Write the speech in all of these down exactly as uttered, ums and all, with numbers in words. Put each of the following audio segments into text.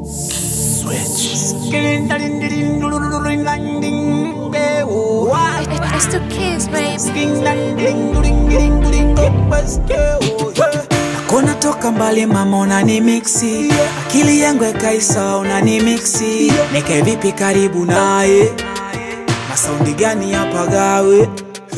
It's the kids, baby. Kona toka mbali mama unanimixi, akili yangu ekaisa unanimixi. Nike vipi karibu naye, na saundi gani hapa gawe?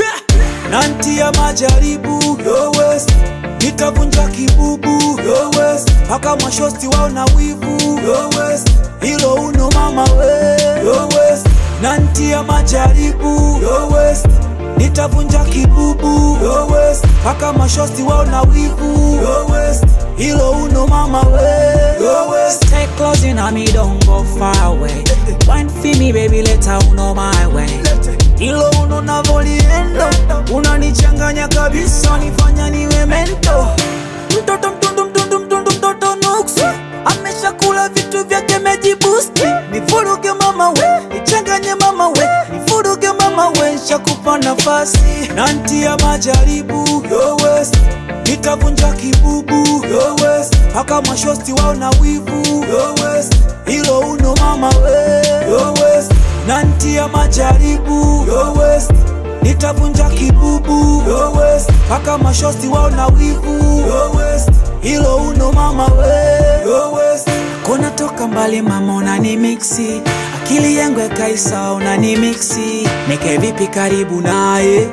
Nanti ya majaribu, yo west, nitavunja kibubu, yo west. Paka mashosti wao na wivu, yo west, hilo uno mama we, yo west. Nanti ya majaribu, yo west, nitavunja kibubu, yo west. Paka mashosti wao na wivu, yo west, hilo uno mama we, yo west. Stay close in on me, don't go far away. Wine for me baby, later uno my way. Hilo uno na voliendo, unanichanganya kabisa, nifanya niwe mento. Mtoto mtundu mtundu mtundu mtoto nuksi, amesha kula vitu vyake mejibusti. Nifuruge mama we, nichanganye mama we, nifuruge mama we, shakupa nafasi. Nanti ya majaribu, yo west, nitavunja kibubu, yo west. Paka mashosti wao na wivu, yo west, hilo uno mama we, yo west. Nanti ya majaribu, yo west, nitavunja kibubu, yo west. Paka mashosti wao na wivu, yo west, hilo uno mama we, yo west. Kona toka mbali mama unanimixi, akili yangu ekaisa unanimixi. Nike vipi karibu naye,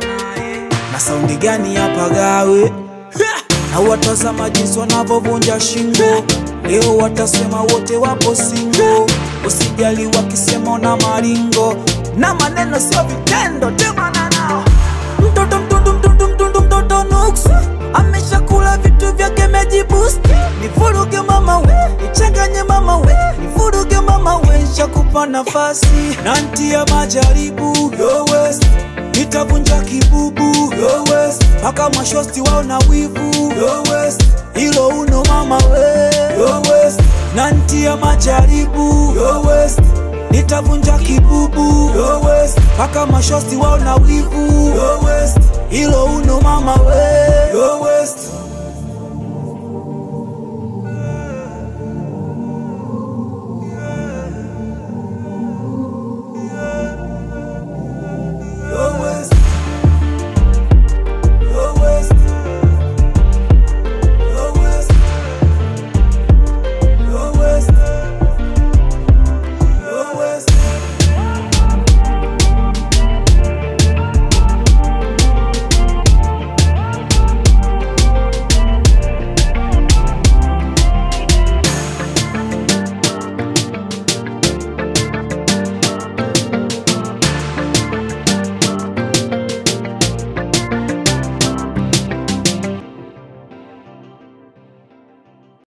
na saundi gani hapa gawe? Na watazama jinsi wanavovunja shingo, leo watasema wote wapo singo. Usijali wakisema na maringo, na maneno sio vitendo, temana nao. Mtoto mtundu mtundu mtundu mtoto nuksi, amesha kula vitu vyake mejibusti. Nifuruge mama we, nichanganye mama we, nifuruge mama we, shakupa nafasi. Nanti ya majaribu, yo west, nitavunja kibubu, yo west. Paka mashosti wao na wivu, yo west, hilo uno mama we, yo west. Nanti ya majaribu, yo west, nitavunja kibubu, yo west. Paka mashosti wao na wivu, yo west, hilo uno mama we, yo west.